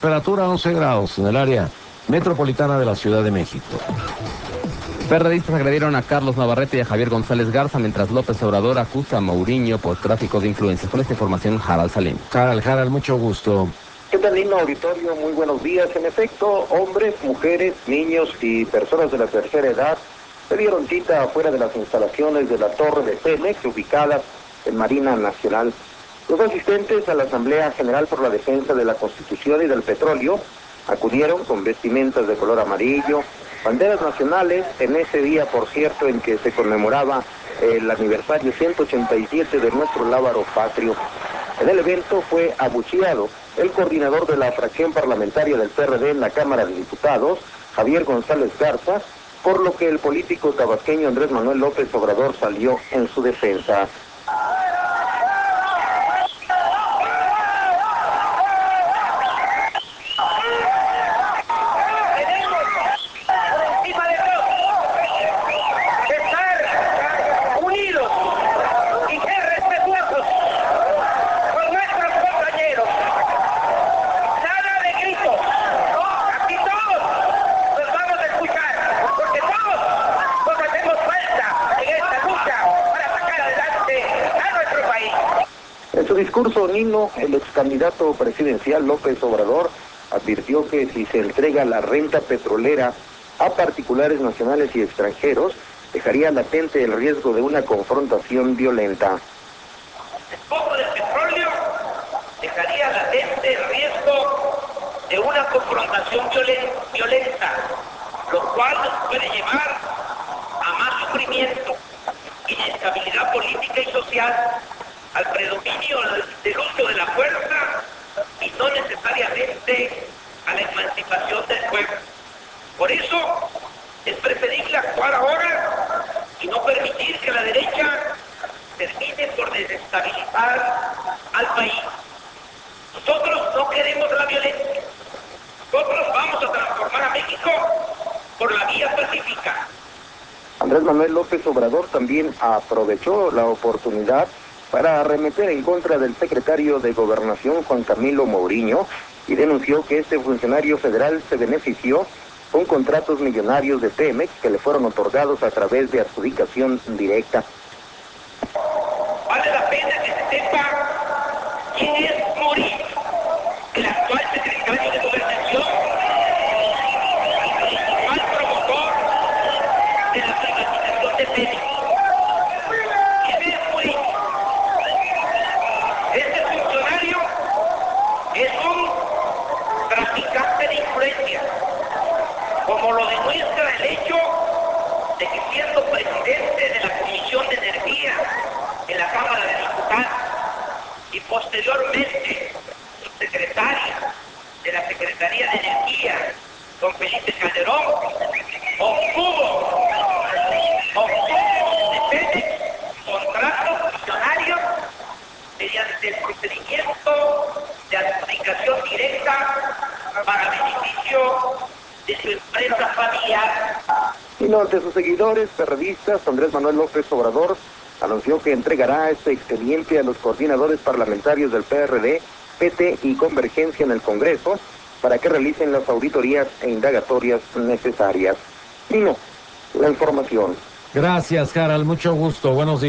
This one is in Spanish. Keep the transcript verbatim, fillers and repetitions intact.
Temperatura once grados en el área metropolitana de la Ciudad de México. Perredistas agredieron a Carlos Navarrete y a Javier González Garza, mientras López Obrador acusa a Mourinho por tráfico de influencias. Con esta información, Harald Salim. Harald, Harald, mucho gusto. ¿Qué tal, lindo auditorio? Muy buenos días. En efecto, hombres, mujeres, niños y personas de la tercera edad se dieron cita afuera de las instalaciones de la torre de Pemex, ubicadas en Marina Nacional. Los asistentes a la Asamblea General por la Defensa de la Constitución y del Petróleo acudieron con vestimentas de color amarillo, banderas nacionales, en ese día, por cierto, en que se conmemoraba el aniversario ciento ochenta y siete de nuestro lábaro patrio. En el evento fue abucheado el coordinador de la fracción parlamentaria del P R D en la Cámara de Diputados, Javier González Garza, por lo que el político tabasqueño Andrés Manuel López Obrador salió en su defensa. En su discurso, Nino, el ex candidato presidencial López Obrador advirtió que si se entrega la renta petrolera a particulares nacionales y extranjeros, dejaría latente el riesgo de una confrontación violenta. El poco del petróleo dejaría latente el riesgo de una confrontación violenta, lo cual nos puede llevar a más sufrimiento, inestabilidad política y social, al predominio del uso de la fuerza y no necesariamente a la emancipación del pueblo. Por eso es preferible actuar ahora y no permitir que la derecha termine por desestabilizar al país. Nosotros no queremos la violencia. Nosotros vamos a transformar a México por la vía pacífica. Andrés Manuel López Obrador también aprovechó la oportunidad para arremeter en contra del secretario de Gobernación, Juan Camilo Mourinho, y denunció que este funcionario federal se benefició con contratos millonarios de Pemex que le fueron otorgados a través de adjudicación directa. Vale la pena que se sepa quién es Mourinho, el actual secretario de Gobernación, el principal promotor de la privatización de Pemex. Es un traficante de influencia, como lo demuestra el hecho de que siendo presidente de la Comisión de Energía en la Cámara de Diputados y posteriormente subsecretaria de la Secretaría de Energía, don Felipe Calderón, obtuvo, obtuvo de Pemex contratos millonarios mediante el procedimiento de adjudicación directa para beneficio de su empresa familiar. Y no, ante sus seguidores perredistas, Andrés Manuel López Obrador anunció que entregará este expediente a los coordinadores parlamentarios del P R D, P T y Convergencia en el Congreso para que realicen las auditorías e indagatorias necesarias. Y no, la información. Gracias, Harald, mucho gusto. Buenos días.